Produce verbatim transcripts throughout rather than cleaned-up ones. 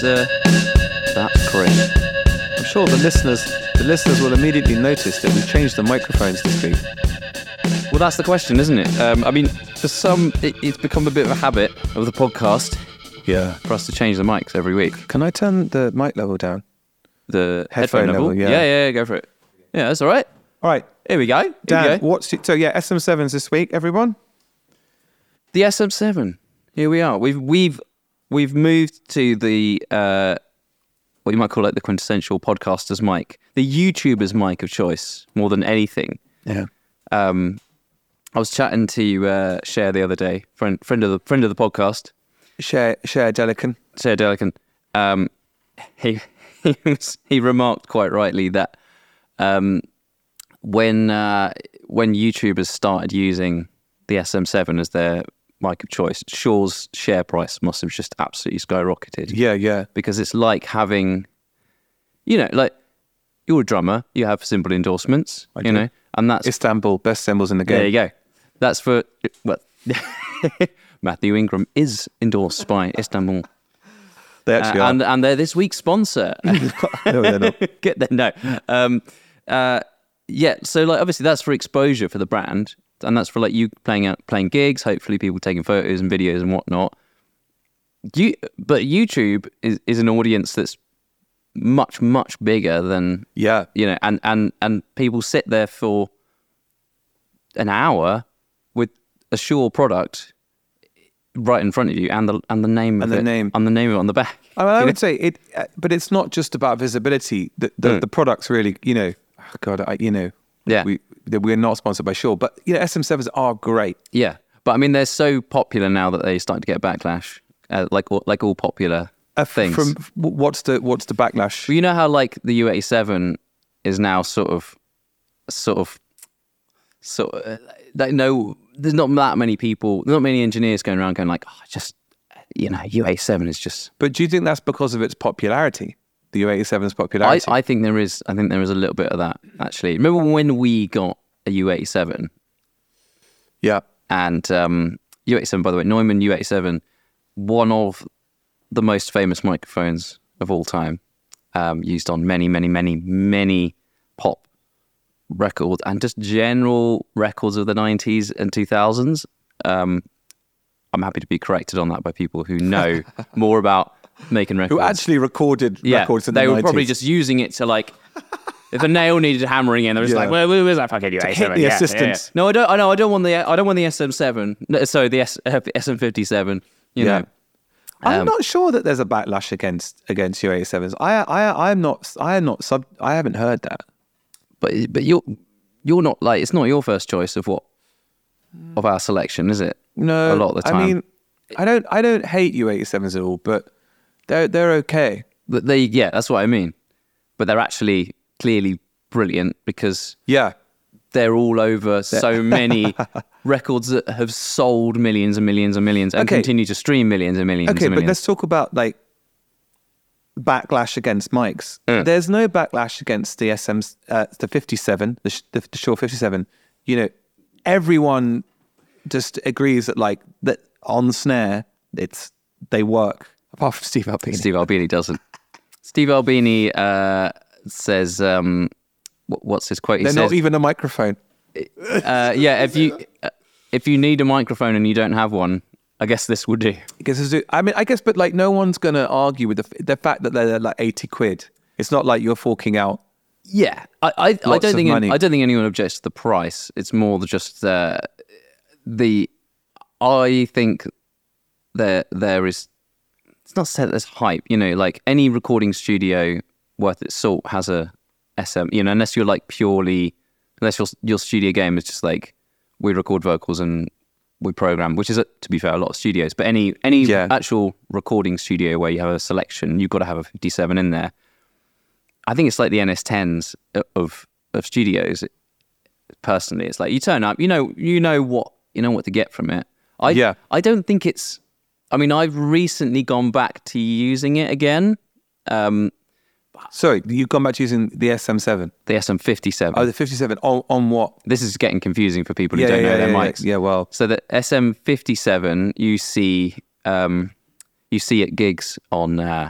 That's uh, that's Chris. I'm sure the listeners the listeners will immediately notice that we've changed the microphones this week. Well, that's the question, isn't it? Um, I mean, for some, it, it's become a bit of a habit of the podcast Yeah. for us to change the mics every week. Can I turn the mic level down? The Headphone headphone, level? level, yeah. yeah, yeah, yeah, go for it. Yeah, that's all right. All right, Here we go. Here Dan, we go. what's it, so yeah, S M sevens this week, everyone? The S M seven. Here we are. We've we've we've moved to the uh, what you might call it the quintessential podcaster's mic, the YouTuber's mic of choice, more than anything. Yeah. Um, I was chatting to uh, Cher the other day, friend friend of the friend of the podcast, Share share Delican. Cher Delican. Um, he he, was, he remarked quite rightly that um, when uh, when YouTubers started using the S M seven as their mic of choice, Shure's share price must have just absolutely skyrocketed. Yeah, yeah. Because it's like having, you know, like you're a drummer, you have simple endorsements, I you do. know, and that's Istanbul, best cymbals in the game. there you go. That's for well, Matthew Ingram is endorsed by Istanbul, They uh, actually and and they're this week's sponsor. are. No, they're not. Get there, no. Um, uh, yeah, so like obviously that's for exposure for the brand, and that's for like you playing out playing gigs. Hopefully, people taking photos and videos and whatnot. You, but YouTube is is an audience that's much much bigger than Yeah. you know, and and and people sit there for an hour with a Shure product right in front of you, and the and the name And of the it, name. and the name of it on the back. I, mean, I You would know? say it, uh, but it's not just about visibility. The the, Mm. the products really, you know, oh God, I, you know, Yeah. we that we're not sponsored by Shure, but you know, S M sevens are great. Yeah, but I mean, they're so popular now that they're starting to get backlash, uh, like all- like all popular Uh, f- things. From w- what's the what's the backlash? Well, you know how like the U eighty-seven is now sort of, sort of, sort of, uh, like no, there's not that many people, not many engineers going around going like, oh, just, you know, U eighty-seven is just. But do you think that's because of its popularity? The U eighty-seven's I, popularity. I think there is. I think there is a little bit of that actually. Remember when we got a U eighty-seven yeah. and um, U eighty-seven, by the way, Neumann U eighty-seven, one of the most famous microphones of all time, um, used on many, many, many, many pop records and just general records of the nineties and two thousands. Um, I'm happy to be corrected on that by people who know more about making records. Who actually recorded yeah, records in they the were nineties. probably just using it to like, if a nail needed hammering in, they were just Yeah. like, "Well, where's that fucking U eighty-seven?" the Yeah, yeah, yeah. assistants. No, I don't. I know. I don't want the. I don't want the S M seven. No, sorry, the S, uh, S M fifty-seven. You Yeah. know, I'm Um, not sure that there's a backlash against against U eighty-sevens. I I I'm not I am not sub. I haven't heard that. but but you're you're not like it's not your first choice of what of our selection, is it? No, a lot of the time. I mean, I don't I don't hate U eighty-sevens at all, but they're they're okay. But they, yeah, that's what I mean. But they're actually clearly brilliant because Yeah. they're all over so many records that have sold millions and millions and millions and Okay. continue to stream millions and millions Okay, and but millions. let's talk about like backlash against mics. Mm. There's no backlash against the S M, uh, the fifty-seven, the, sh- the, the Shure fifty-seven. You know, everyone just agrees that like that on snare, it's they work. Apart from Steve Albini. Steve Albini doesn't. Steve Albini uh, says, um, wh- what's his quote? He They're says, not even a microphone. uh, yeah, if you uh, if you need a microphone and you don't have one, I guess this would do. Because it's- I mean, I guess, but like, no one's gonna argue with the f- the fact that they're like eighty quid. It's not like you're forking out. Yeah, I I, I Lots don't of think money. I don't think anyone objects to the price. It's more the just uh, the. I think there there is. It's not said there's hype, you know. Like any recording studio worth its salt has a S M. You know, unless you're like purely, unless your your studio game is just like we record vocals and we program, which is uh, to be fair a lot of studios. But any any Yeah. actual recording studio where you have a selection, you've got to have a fifty-seven in there. I think it's like the N S tens of of studios. Personally, it's like you turn up, you know, you know what you know what to get from it. I Yeah. I don't think it's. I mean, I've recently gone back to using it again. Um, Sorry, you've gone back to using the S M seven. the S M fifty-seven. Oh, the fifty-seven on on what? This is getting confusing for people who Yeah, don't yeah, know their yeah, mics. yeah, well. So the S M fifty-seven, you see, um, you see at gigs on uh,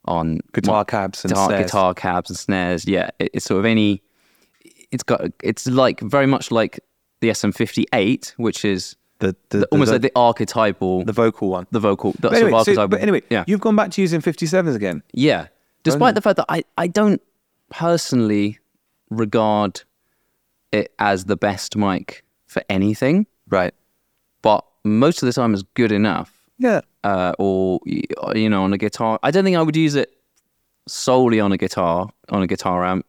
on Guitar mo- cabs and guitar, snares. guitar cabs and snares. Yeah, it, it's sort of any. It's got. It's like very much like the S M fifty-eight, which is The, the, the, almost the, like the archetypal, the vocal one. the vocal. The But sort anyway, of so- archetypal. but anyway, yeah, you've gone back to using fifty-sevens again. yeah. Despite the fact that I, I don't personally regard it as the best mic for anything, Right. but most of the time is good enough. Yeah. Uh, or you know, on a guitar. I don't think I would use it solely on a guitar, on a guitar amp,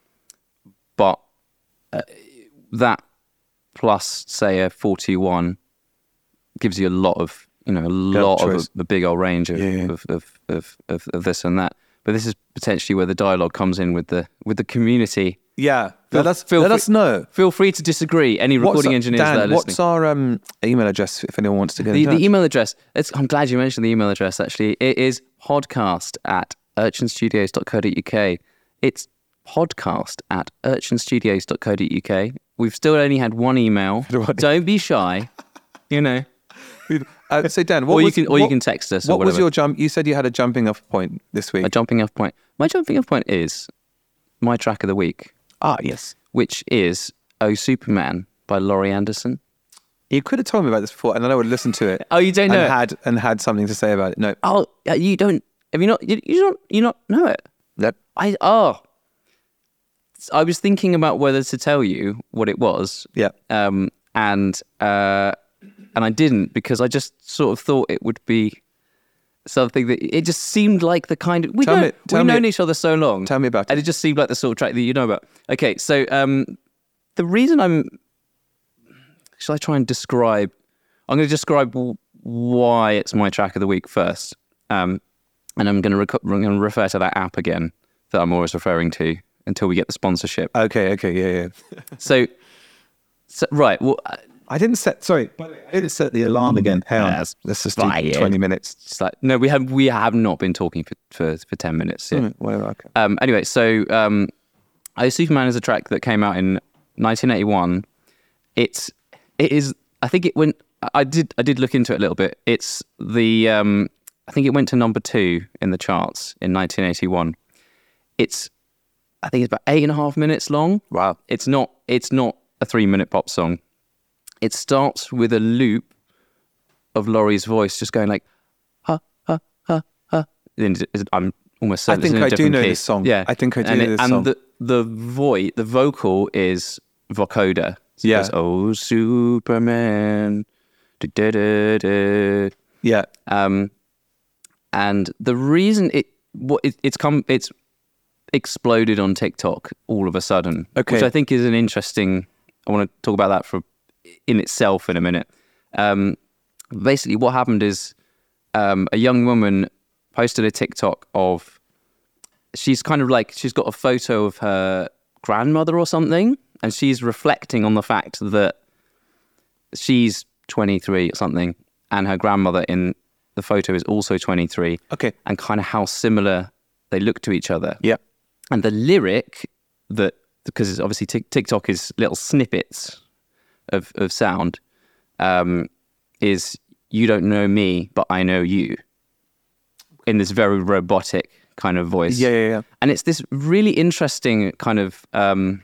but uh, that plus, say, a forty-one gives you a lot of, you know, a lot of choice. a, a big old range of, Yeah, yeah. Of, of, of, of, of this and that. But this is potentially where the dialogue comes in with the with the community. Yeah. Feel- let us, feel let free- us know. Feel free to disagree. Any recording our- engineers Dan, that are listening. what's our um, email address if anyone wants to get The, in touch? the email address, it's, I'm glad you mentioned the email address, actually. It is podcast at urchinstudios dot co dot uk. It's podcast at urchinstudios dot co dot uk. We've still only had one email. Don't be shy, you know. Uh, so Dan, what Or you was, can or you what- can text us or What was whatever. your jump? You said you had a jumping off point this week. A jumping off point. My jumping off point is my track of the week, ah, yes. which is Oh Superman by Laurie Anderson. You could have told me about this before, and then I would listen to it. Oh, you don't and know it? had and had something to say about it. No, Oh, uh, you don't, have you not, you, you don't, you not know it? no. I, oh. I was thinking about whether to tell you what it was. Yeah. Um, and uh, and I didn't, because I just sort of thought it would be something that it just seemed like the kind of we Tell know, me- tell we've me- known each other so long. tell me about and it. it just seemed like the sort of track that you know about. Okay, so um, the reason I'm shall I try and describe? I'm going to describe w- why it's my track of the week first, um, and I'm going to rec- I'm going to refer to that app again that I'm always referring to until we get the sponsorship. Okay, okay, yeah, yeah. So, so right, well. uh, I didn't set. Sorry, by the way, I didn't set the alarm again. Hang on. That's Let's just do fine. twenty minutes. It's like no, we have we have not been talking for for, for ten minutes. Yeah. Mm, whatever. Okay. Um, anyway, so um, Oh Superman is a track that came out in nineteen eighty-one. It's it is. I think it went. I did I did look into it a little bit. It's the. Um, I think it went to number two in the charts in nineteen eighty-one. It's. I think it's about eight and a half minutes long. Wow. It's not. It's not a three-minute pop song. It starts with a loop of Laurie's voice just going like, ha, ha, ha, ha. And it- I'm almost certain I think it's in a I do different know key. this song. Yeah. I think I do and know it- this and song. the, the, voice, the vocal is vocoder. So Yeah. It goes, oh, Superman. Du-du-du-du. Yeah. Um, and the reason it, what it, it's come, it's exploded on TikTok all of a sudden, Okay. which I think is an interesting. I want to talk about that for in itself in a minute. Um, basically, what happened is um, a young woman posted a TikTok of she's kind of like she's got a photo of her grandmother or something, and she's reflecting on the fact that she's twenty-three or something, and her grandmother in the photo is also twenty-three. Okay. And kind of how similar they look to each other. Yeah. And the lyric that, because it's obviously Tik- TikTok is little snippets of, of sound, um, is you don't know me, but I know you, in this very robotic kind of voice. Yeah, yeah, yeah. And it's this really interesting kind of um,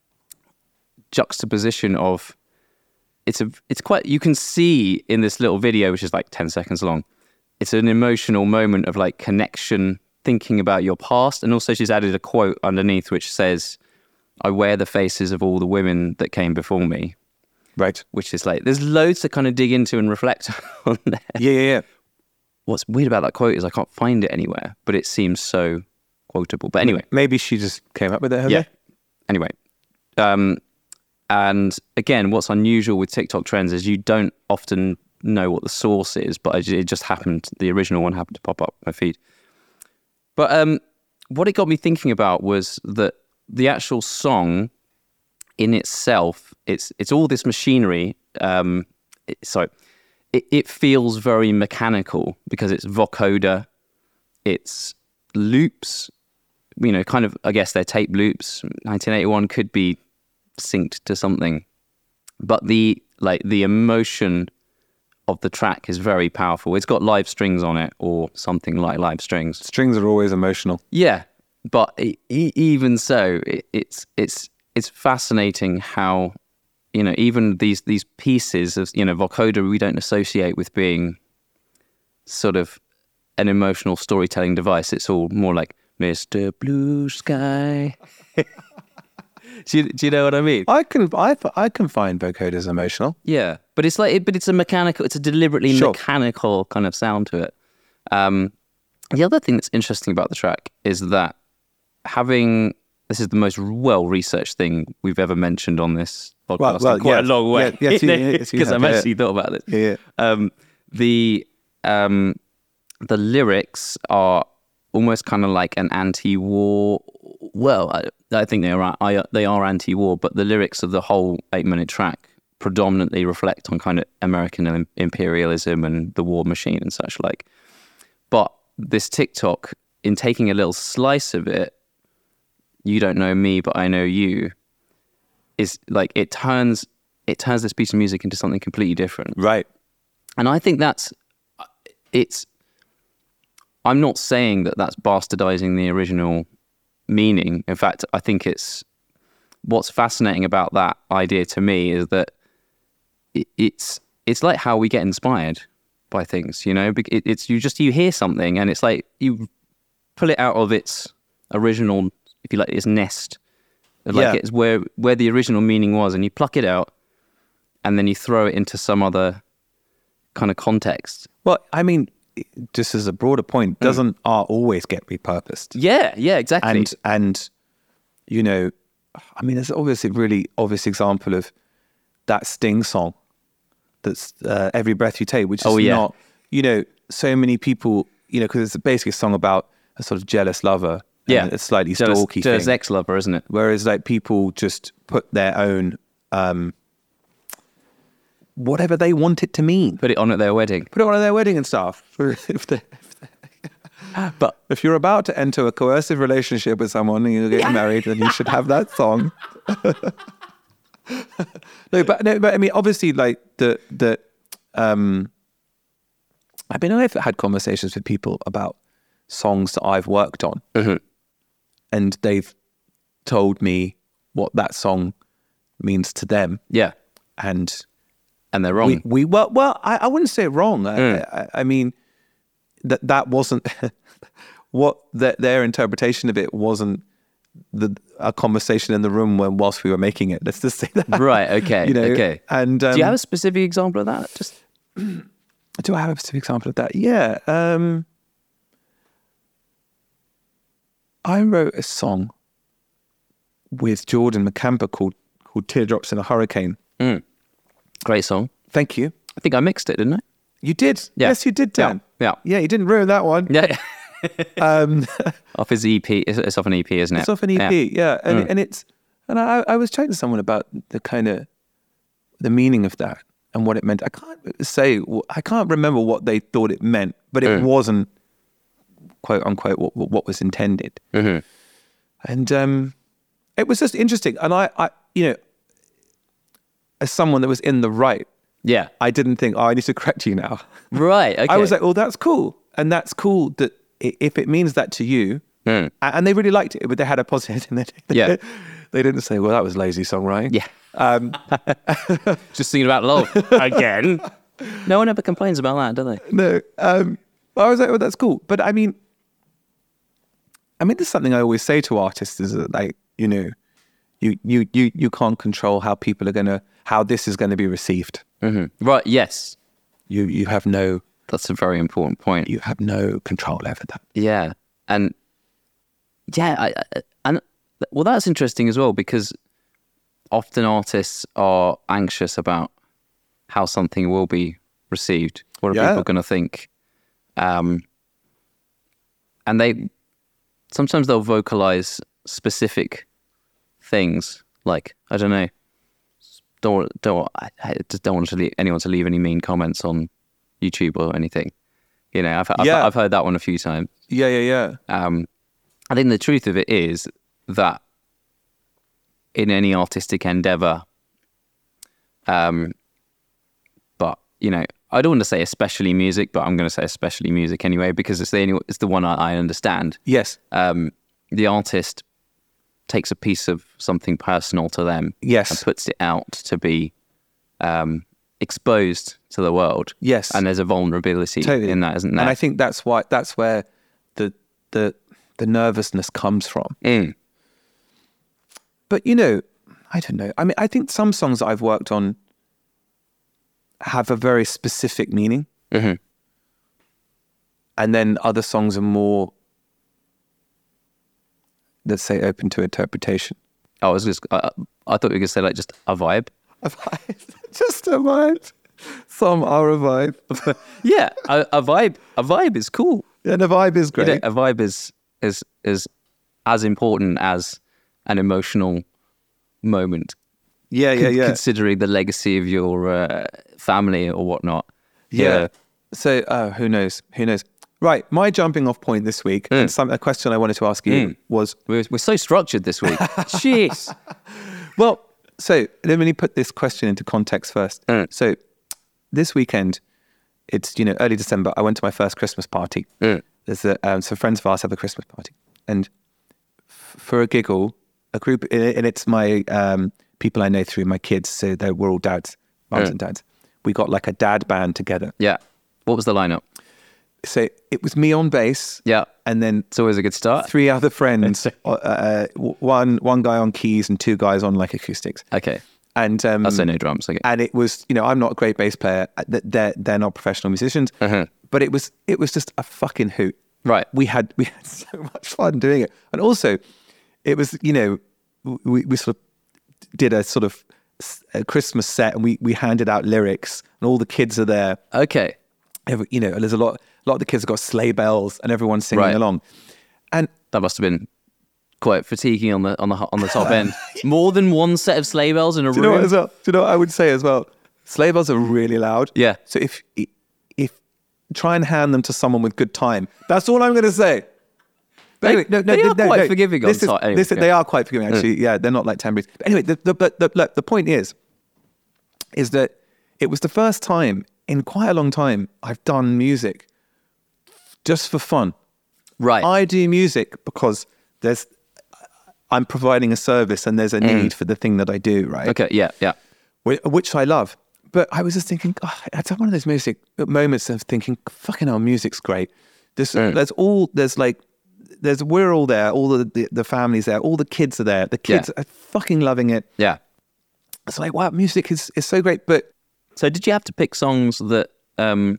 juxtaposition of, it's a, it's quite, you can see in this little video, which is like ten seconds long, it's an emotional moment of like connection, thinking about your past. And also she's added a quote underneath which says, I wear the faces of all the women that came before me, Right. which is like, there's loads to kind of dig into and reflect on there. Yeah, yeah, yeah. What's weird about that quote is I can't find it anywhere, but it seems so quotable. But anyway, Maybe she just came up with it. Her yeah. Anyway, um, and again, what's unusual with TikTok trends is you don't often know what the source is, but it just happened, the original one happened to pop up my feed. But um, what it got me thinking about was that the actual song in itself, it's it's all this machinery. Um, it, sorry, it, it feels very mechanical because it's vocoder, it's loops, you know, kind of, I guess they're tape loops. nineteen eighty-one could be synced to something. But the, like, the emotion of the track is very powerful. It's got live strings on it, or something like live strings. Strings are always emotional. Yeah, but e- e- even so, it, it's it's it's fascinating how, you know, even these these pieces of, you know, vocoder we don't associate with being sort of an emotional storytelling device. It's all more like Mister Blue Sky. do, you, do you know what I mean? I can I I can find vocoders emotional. Yeah, but it's like, but it's a mechanical, it's a deliberately Sure. mechanical kind of sound to it. Um, the other thing that's interesting about the track is that having, this is the most well-researched thing we've ever mentioned on this podcast Well, well, in quite yeah. a long way. Yeah, yes, you- yes, you Because have, I've yeah. actually thought about it. Yeah, yeah. Um, the um, the lyrics are almost kind of like an anti-war. Well, I, I think they are. I, they are anti-war, but the lyrics of the whole eight-minute track predominantly reflect on kind of American im- imperialism and the war machine and such like. But this TikTok, in taking a little slice of it, you don't know me, but I know you, is like it turns it turns this piece of music into something completely different. Right. And I think that's, it's, I'm not saying that that's bastardizing the original meaning. In fact, I think it's, what's fascinating about that idea to me is that it, it's, it's like how we get inspired by things, you know, Bec- it, it's, you just, you hear something and it's like, you pull it out of its original, if you like, its nest, like Yeah. it's where, where the original meaning was, and you pluck it out and then you throw it into some other kind of context. Well, I mean, just as a broader point, doesn't art always get repurposed? Yeah, yeah, exactly. And and you know, I mean, there's obviously a really obvious example of that Sting song. That's uh, Every Breath You Take, which is Oh, yeah. not, you know, so many people, you know, because it's basically a song about a sort of jealous lover, yeah, and a slightly jealous, stalky jealous thing. ex-lover, isn't it? Whereas like people just put their own um, whatever they want it to mean. Put it on at their wedding. Put it on at their wedding and stuff. if they, if they, but if you're about to enter a coercive relationship with someone and you're getting married, then you should have that song. no, but no, but I mean, obviously, like the the. Um, I mean, I've had conversations with people about songs that I've worked on, Mhm. and they've told me what that song means to them, Yeah, and and they're wrong. we, we well, well, I, I wouldn't say wrong. I, Mm. I, I mean, that that wasn't what that their interpretation of it wasn't the a conversation in the room when whilst we were making it. Let's just say that. Right, okay, You know, okay. And um, Do you have a specific example of that? Just do I have a specific example of that? Yeah. Um, I wrote a song with Jordan McCamper called called Teardrops in a Hurricane. great song. Thank you. I think I mixed it, didn't I? You did. Yeah. Yes, you did, Dan. Yeah, Yeah, you didn't ruin that one. yeah. Um, Off his E P. It's, it's off an E P, isn't it? it's off an E Yeah. P, yeah. And, and it's, and I, I was chatting to someone about the kind of, the meaning of that and what it meant. I can't say, I can't remember what they thought it meant, but it wasn't, quote unquote, what, what was intended. Mhm. And um, it was just interesting. And I, I, you know, as someone that was in the right, Yeah. I didn't think, oh, I need to correct you now. Right, okay. I was like, oh, that's cool. And that's cool that i- if it means that to you, Mm. a- and they really liked it, but they had a positive. And they, Yeah. they didn't say, well, that was lazy songwriting. Yeah. Um, Just thinking about love again. No one ever complains about that, do they? no. Um, I was like, well, that's cool. But I mean, I mean, there's something I always say to artists is that, like, you know, you you you you can't control how people are gonna, how this is gonna be received. Mhm. Right, yes. You you have no That's a very important point. you have no control over that. Yeah, and yeah, I, I, and well, that's interesting as well, because often artists are anxious about how something will be received. What are Yeah. people going to think? Um, and they sometimes they'll vocalize specific things, like, I don't know. Don't don't I I just don't want to leave, anyone to leave any mean comments on YouTube or anything. You know, I've I've, Yeah. I've heard that one a few times. Yeah, yeah, yeah. Um, I think the truth of it is that in any artistic endeavor, um, but you know, I don't want to say especially music, but I'm going to say especially music anyway because it's the only, it's the one I, I understand. Yes. Um, the artist takes a piece of something personal to them, Yes. and puts it out to be um, exposed to the world. Yes. And there's a vulnerability Totally. in that, isn't there? And I think that's why that's where the the the nervousness comes from. Mm. But you know, I don't know. I mean, I think some songs that I've worked on have a very specific meaning, Mm-hmm. and then other songs are more, let's say, open to interpretation. I was just, I, I thought you were going to say like just a vibe. A vibe, just a vibe. Some are a vibe. Yeah, a, a vibe, a vibe is cool. And a vibe is great. You know, a vibe is is is as important as an emotional moment. Yeah, yeah, con- yeah. Considering the legacy of your uh, family or whatnot. Yeah. So, uh, who knows? Who knows? Right. My jumping off point this week, Mm. and some, a question I wanted to ask you Mm. was, We're, we're so structured this week. Jeez. well, so let me put this question into context first. Mm. So, this weekend, it's, you know, early December, I went to my first Christmas party. Mm. There's a, um, some friends of ours have a Christmas party. And f- for a giggle, a group, and it's my um, people I know through my kids, so they we're all dads, mums Mm. and dads. We got like a dad band together. Yeah. What was the lineup? So it was me on bass, Yeah. and then It's always a good start. three other friends, uh, uh, one one guy on keys and two guys on like acoustics. Okay. And um, I'll say no drums. Okay. and it was, you know, I'm not a great bass player. They're they're not professional musicians, Uh-huh. but it was it was just a fucking hoot. Right. We had we had so much fun doing it, and also it was, you know, we we sort of did a sort of s- a Christmas set, and we we handed out lyrics, and all the kids are there. Okay. Every, you know, there's a lot a lot of the kids have got sleigh bells, and everyone's singing Right. along, and That must have been quite fatiguing on the on the on the top end. More than one set of sleigh bells in a do you room. know what as well? Do you know what I would say as well? Sleigh bells are really loud. Yeah. So if if try and hand them to someone with good time. That's all I'm going to say. But They- anyway, no, no, they no, are no, quite no. forgiving on This is, time. Anyway, this is, yeah. They are quite forgiving, actually. Yeah, they're not like tambourines. But anyway, the the, the, the the point is, is that it was the first time in quite a long time I've done music just for fun. Right. I do music because there's I'm providing a service and there's a need for the thing that I do, right? Okay. Yeah. Yeah. Wh- which I love. But I was just thinking, God, it's one of those music moments of thinking, fucking hell, music's great. There's, Mm. there's all, there's like, there's, we're all there, all the, the, the families there, all the kids are there. The kids Yeah. are fucking loving it. Yeah. It's like, wow, music is, is so great. But So did you have to pick songs that um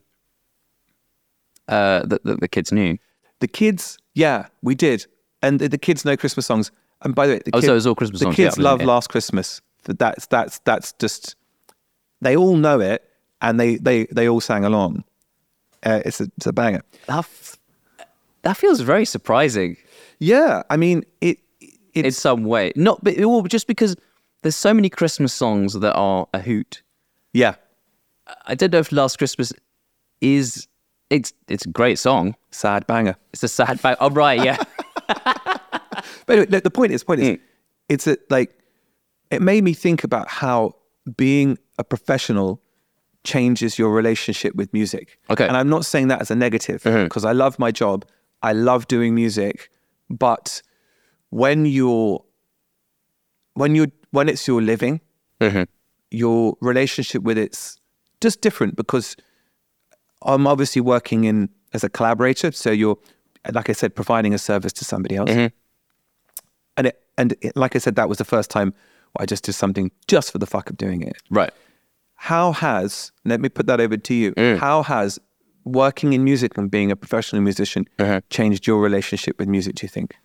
uh that, that the kids knew? the kids, yeah, we did. And the, the kids know Christmas songs. And by the way, the, Oh, kid- so it was all Christmas the songs, kids yeah, love yeah. Last Christmas. That's, that's, that's just, they all know it and they, they, they all sang along. Uh, it's, a, it's a banger. That f- that feels very surprising Yeah, I mean, it. in It's some way. Not but well, just because there's so many Christmas songs that are a hoot. yeah, I don't know if Last Christmas is it's it's a great song. sad banger. It's a sad fact. Oh right, yeah. But anyway, no, the point is, point is, Mm. it's a, like it made me think about how being a professional changes your relationship with music. Okay. And I'm not saying that as a negative because I love my job. I love doing music, but when you're when you when it's your living, your relationship with it's just different because I'm obviously working in as a collaborator. So you're, like I said, providing a service to somebody else. And it, and it, like I said, that was the first time I just did something just for the fuck of doing it. Right. How has, let me put that over to you. How has working in music and being a professional musician changed your relationship with music, do you think?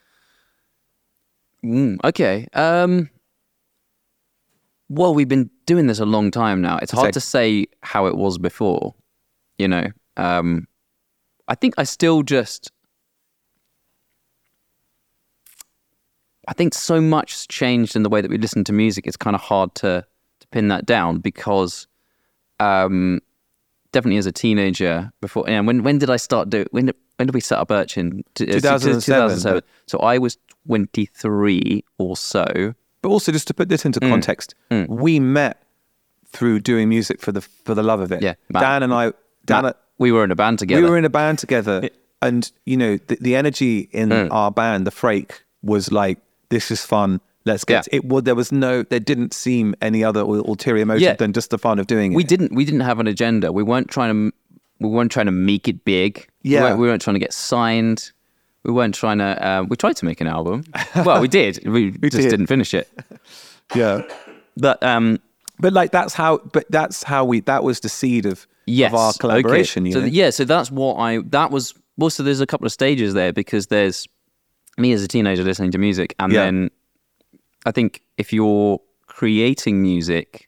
Mm, okay. Um, well, we've been doing this a long time now. It's hard So- to say how it was before, you know. Um, I think I still just... I think so much has changed in the way that we listen to music. It's kind of hard to, to pin that down because um, definitely as a teenager before... And when when did I start do when did, when did we set up Urchin? T- uh, two thousand seven. So I was twenty-three or so. But also, just to put this into context, we met through doing music for the for the love of it. Yeah, Matt, Dan and I, Dan, Matt, we were in a band together. we were in a band together, and you know the, the energy in Mm. our band, the Frake, was like, this is fun. Let's get Yeah. it. Well, there was no, there didn't seem any other ul- ulterior motive Yeah. than just the fun of doing it. we didn't we didn't have an agenda. We weren't trying to we weren't trying to make it big. We Yeah. weren't, we weren't trying to get signed. We weren't trying to. Uh, we tried to make an album. Well, we did. We, just did. didn't finish it. Yeah, But um, but like that's how. But that's how we. That was the seed of yes, of our collaboration. Okay. You so know? yeah, so that's what I. That was. Well, so there's a couple of stages there because there's me as a teenager listening to music, and Yeah. then I think if you're creating music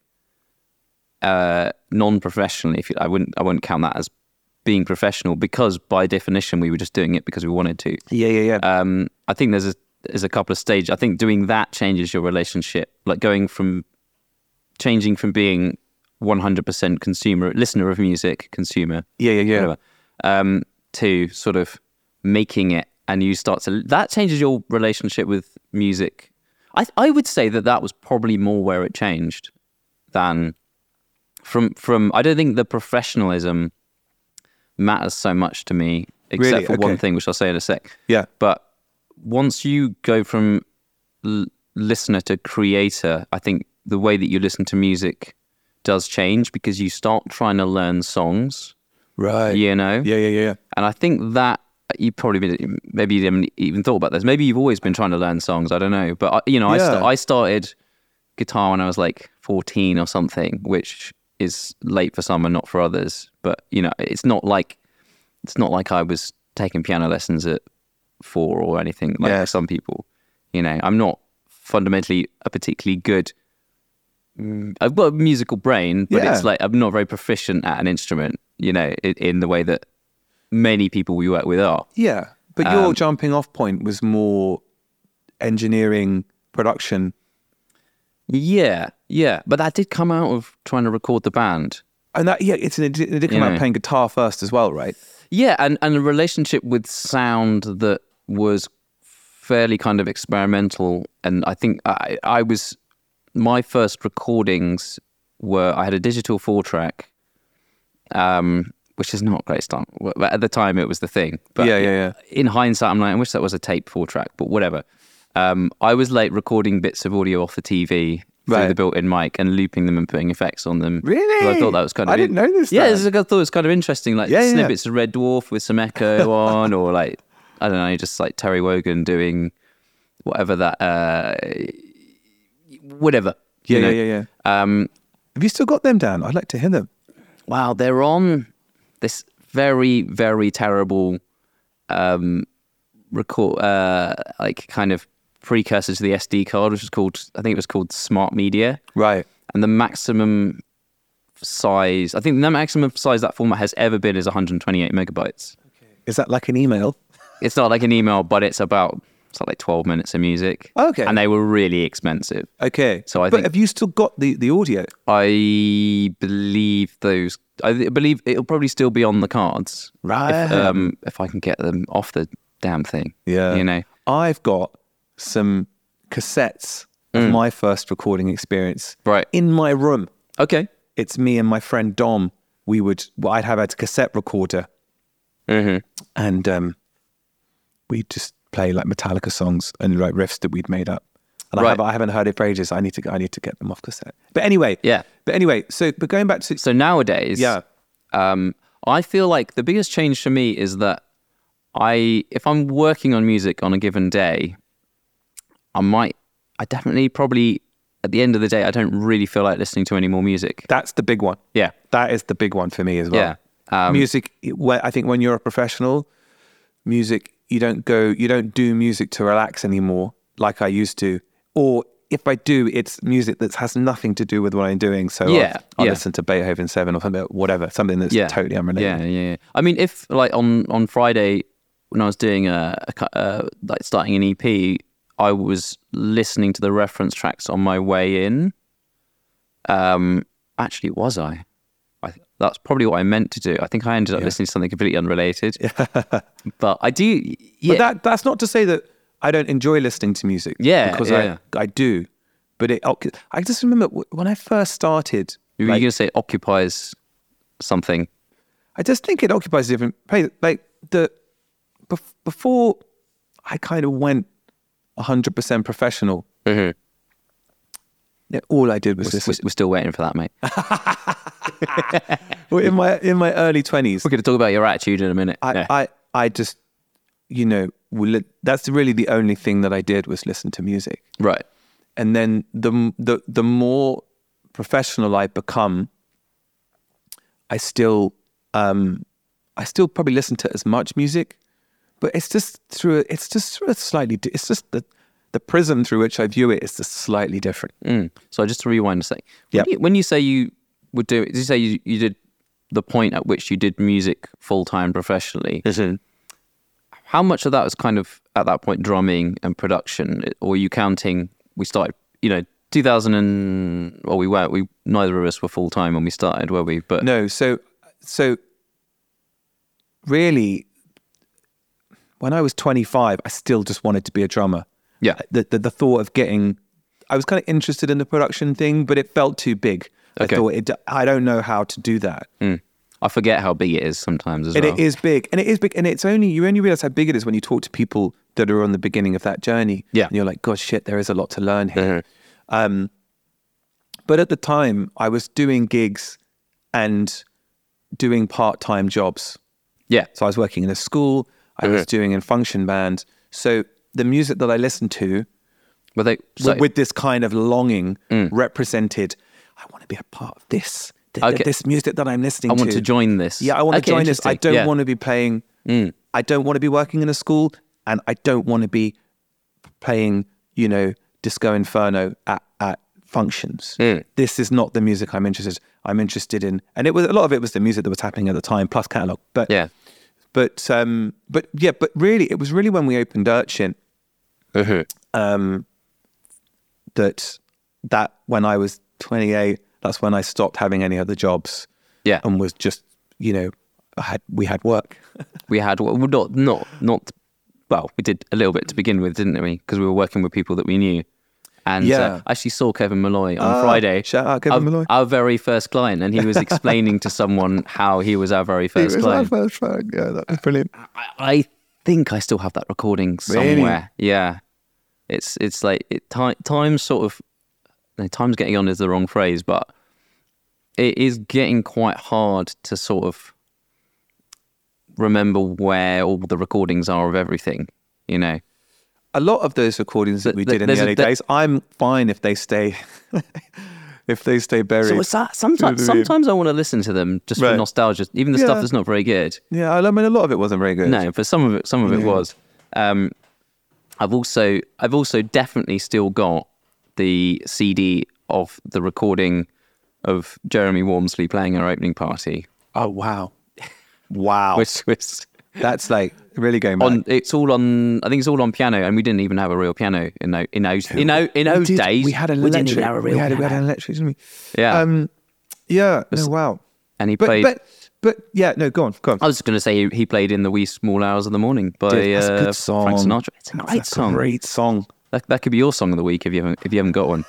uh, non-professionally, if you, I wouldn't, I wouldn't count that as being professional because by definition we were just doing it because we wanted to. Yeah, yeah, yeah. Um, I think there's a there's a couple of stages. I think doing that changes your relationship, like going from changing from being one hundred percent consumer, listener of music, consumer, yeah, yeah, yeah. whatever, um, to sort of making it, and you start to that changes your relationship with music. I I would say that that was probably more where it changed than from from. I don't think the professionalism matters so much to me, except Really? for Okay. one thing, which I'll say in a sec. Yeah. But once you go from l- listener to creator, I think the way that you listen to music does change because you start trying to learn songs, Right. you know? Yeah, yeah, yeah, yeah. And I think that you probably been, maybe you haven't even thought about this. Maybe you've always been trying to learn songs. I don't know. But, I, you know, I, Yeah. st- I started guitar when I was like fourteen or something, which is late for some and not for others. But, you know, it's not like it's not like I was taking piano lessons at four or anything like Yeah. some people. You know, I'm not fundamentally a particularly good. Mm, I've got a musical brain, but Yeah. it's like I'm not very proficient at an instrument. You know, in, in the way that many people we work with are. Yeah. But your Um, jumping off point was more engineering, production. Yeah, yeah, but that did come out of trying to record the band. And that, yeah, it's an, it did come You out know. playing guitar first as well, right? Yeah, and, and a relationship with sound that was fairly kind of experimental. And I think I, I was, my first recordings were, I had a digital four track, um, which is not great stuff. But at the time it was the thing. But Yeah, yeah, yeah. in hindsight, I'm like, I wish that was a tape four track, but whatever. Um, I was like recording bits of audio off the T V through Right. the built-in mic and looping them and putting effects on them. Really? 'Cause I thought that was kind of I didn't know this Yeah, then. this is- I thought it was kind of interesting, like Yeah, yeah, snippets of Red Dwarf with some echo on, or like I don't know, just like Terry Wogan doing whatever that, uh, whatever. Yeah, you know? yeah, yeah, yeah. Um, Have you still got them, Dan? I'd like to hear them. wow, they're on this very, very terrible um, record, uh, like kind of precursor to the S D card, which is called, I think it was called Smart Media. Right. And the maximum size, I think the maximum size that format has ever been is one hundred twenty-eight megabytes. Is that like an email? It's not like an email, but it's about, it's like twelve minutes of music. Okay. And they were really expensive. Okay. So I but think- have you still got the, the audio? I believe those, I believe it'll probably still be on the cards. Right. If, um, if I can get them off the damn thing. Yeah. You know? I've got some cassettes of my first recording experience Mm. Right. in my room. Okay. It's me and my friend Dom. We would, well, I'd have a cassette recorder Mm-hmm. and um, we'd just play like Metallica songs and like riffs that we'd made up. And I, Right. have, I haven't heard it for ages. I need to, I need to get them off cassette. But anyway, Yeah. But anyway, so but going back to So nowadays, Yeah. um, I feel like the biggest change for me is that I, if I'm working on music on a given day, I might, I definitely probably at the end of the day, I don't really feel like listening to any more music. that's the big one. Yeah. That is the big one for me as well. Yeah. Um, music. Where I think when you're a professional, music you don't go, you don't do music to relax anymore like I used to. Or if I do, it's music that has nothing to do with what I'm doing. So Yeah, I'll, I'll yeah. listen to Beethoven Seven or something, whatever, something that's yeah. totally unrelated. Yeah, yeah, yeah. I mean, if like on, on Friday when I was doing a, a cu- uh, like starting an E P, I was listening to the reference tracks on my way in. Um, actually, was I? I that's probably what I meant to do. I think I ended up listening to something completely unrelated. But I do, yeah. But that that's not to say that I don't enjoy listening to music. Yeah, because yeah. I I do. But it, I just remember when I first started You're Like- going to say it occupies something. I just think it occupies a different place. Like the bef- before I kind of went one hundred percent professional. Mm-hmm. Yeah, all I did was We're, listen. we're still waiting for that, mate. Well, in my in my early twenties, We're going to talk about your attitude in a minute. I, Yeah. I I just you know will li- that's really the only thing that I did was listen to music. right. And then the the the more professional I become, I still um I still probably listen to as much music, but it's just through a, it's just through a slightly di- it's just the the prism through which I view it is just slightly different. Mm. So just to rewind a sec. When, Yep. you, when you say you would do it, did you say you, you did the point at which you did music full-time professionally? How much of that was kind of at that point drumming and production, or were you counting? We started, you know, two thousand and well, we weren't. We neither of us were full time when we started, were we? But No, so so really, when I was twenty-five, I still just wanted to be a drummer. yeah, The the, the thought of getting, I was kind of interested in the production thing, but it felt too big. Okay. I thought it, I don't know how to do that. mm. I forget how big it is sometimes as And well. it is big, and it is big, and it's only you only realize how big it is when you talk to people that are on the beginning of that journey. Yeah. and you're like, God, shit, there is a lot to learn here. Mhm. Um, but at the time, I was doing gigs and doing part-time jobs. Yeah, So I was working in a school. I was doing in function band. So the music that I listened to, were they? So, with, with this kind of longing, represented. I want to be a part of this. Th- th- Okay. This music that I'm listening I to. want to join this. Yeah, I want Okay, to join this. I interesting. don't Yeah. want to be playing. I don't want to be working in a school, and I don't want to be playing, you know, Disco Inferno at, at functions. Mm. This is not the music I'm interested. I'm interested in, and it was a lot of it was the music that was happening at the time, plus catalog. But Yeah. but um, but yeah, but really, it was really when we opened Urchin um, that that when I was twenty-eight, that's when I stopped having any other jobs. Yeah. and was just, you know, I had we had work. We had well, not not not well, we did a little bit to begin with, didn't we? Because we were working with people that we knew. And Yeah. uh, I actually saw Kevin Malloy on Ah, Friday. shout out Kevin our, Malloy. Our very first client, and he was explaining to someone how he was our very first client. first fan. Yeah, that was brilliant. I, I think I still have that recording Really? somewhere. Yeah, it's it's like it, time time's sort of no, time's getting on is the wrong phrase, but it is getting quite hard to sort of remember where all the recordings are of everything. You know, A lot of those recordings that we Th- did in there's the a- early there- days, I'm fine if they stay, if they stay buried. so it's that sometimes You know what I mean? sometimes I want to listen to them just for Right. nostalgia, even the Yeah. stuff that's not very good. Yeah, I mean, a lot of it wasn't very good. No, but some of it, some of it was. Um, I've also, I've also definitely still got the C D of the recording of Jeremy Wormsley playing our opening party, Oh wow, wow. which was That's like really going back. on. It's all on. I think it's all on piano, and we didn't even have a real piano in those in those in those, in those did- days. we had an we didn't electric. even have a real we, had, we piano. had an electric, didn't we? Yeah, Um, yeah. No, wow. and he But played. but but yeah. No, go on, go on. I was going to say he, he played in the wee small hours of the morning by Dude, that's a uh, good song. Frank Sinatra. It's a That's great a song. Great song. That, that could be your song of the week if you haven't if you haven't got one.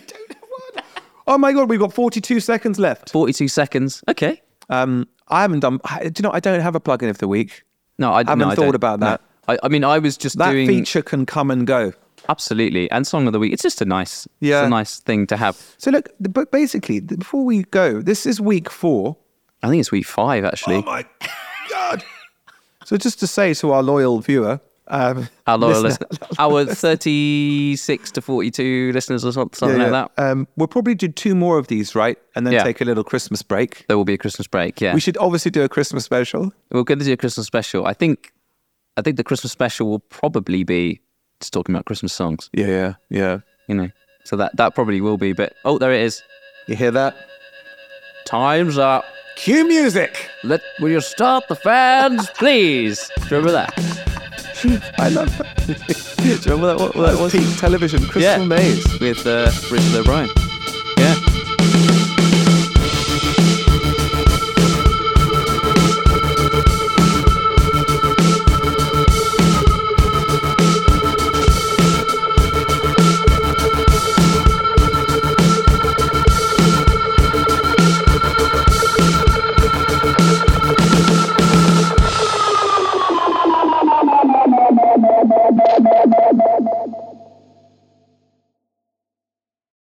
Oh my god, we've got forty-two seconds left. Forty-two seconds. Okay. Um, I haven't done. I, do you know? I don't have a plugin of the week. No, I haven't no, I thought don't. about No. that. I, I mean, I was just That doing feature can come and go. absolutely, and song of the week. It's just a nice, Yeah. it's a nice thing to have. So look, but basically, before we go, this is week four. I think it's week five actually. Oh my god! So just to say to our loyal viewer, um, our loyal listener- listener, our thirty-six to forty-two listeners or something, something yeah, like that. yeah. Um, we'll probably do two more of these, right? And then Yeah. take a little Christmas break. There will be a Christmas break. Yeah, We should obviously do a Christmas special. we're going to do a Christmas special. I think, I think the Christmas special will probably be just talking about Christmas songs. Yeah, yeah, yeah. You know, so that that probably will be. But oh, there it is. You hear that? Time's up. Cue music. Let will you start the fans, please? Do you remember that? I love that. Do you remember that? What, what that was? Peak television. Crystal Yeah. Maze. With uh, Richard O'Brien. Yeah.